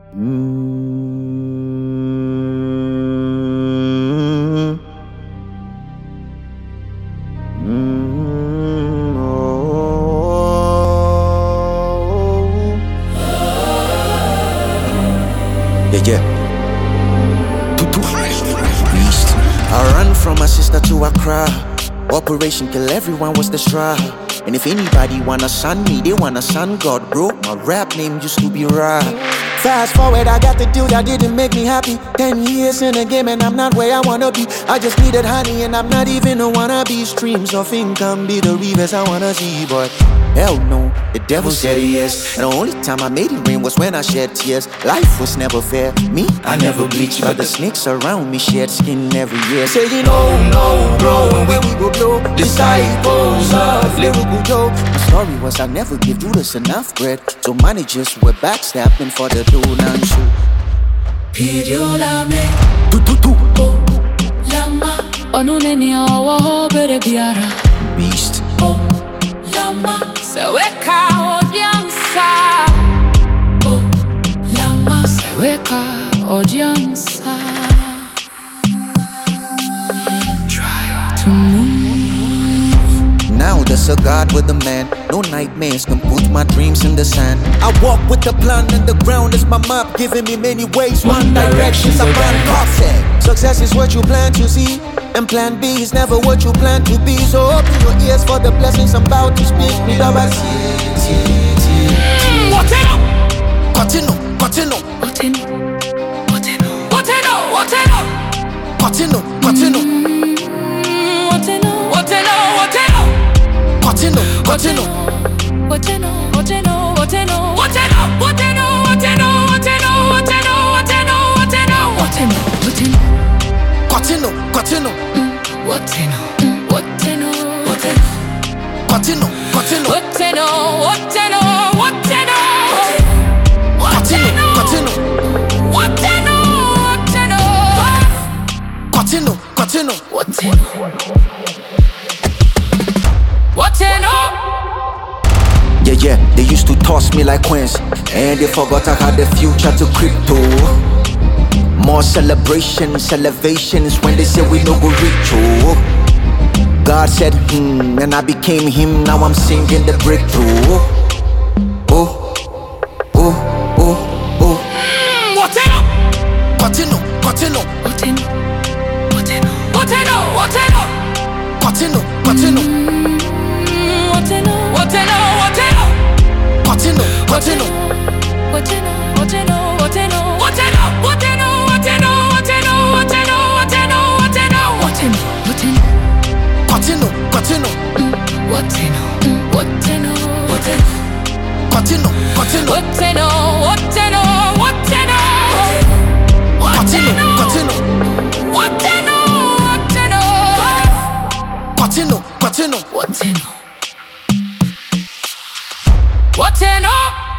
Mm, oh. Yeah. Tutu. Beast. I run from my sister to Accra. Operation Kill Everyone was the struggle. And if anybody wanna son me, they wanna son God, bro. My rap name used to be Ra. Fast forward, I got the deal that didn't make me happy. 10 years in the game and I'm not where I wanna be. I just needed honey and I'm not even a wannabe. Streams of income be the rivers I wanna see, but hell no, the devil said yes. And the only time I made it rain was when I shed tears. Life was never fair, me, I never bleached. But the snakes around me shed skin every year. Saying oh no, bro, and when we go blow, disciples of lyrical Joe. My story was I never give Judas enough bread, so managers were backstabbing for the dough and shoe. Pidiolame, Tu. oh, lama, onuneni owo bere biara. Beast. Oh, lama, seweka odiansa. Oh, lama, seweka odiansa. Try to move. Now there's a God with a man. No nightmares can put my dreams in the sand. I walk with the plan and the ground is my map, giving me many ways. One direction's a man prophet. Success is what you plan to see, and plan B is never what you plan to be. So open your ears for the blessings I'm about to speak. Continue. Yeah, they used to toss me like coins, and they forgot I had the future to crypto. More celebrations, elevations when they say we no go reach. Oh, God said and I became him. Now I'm singing the breakthrough. Oh. What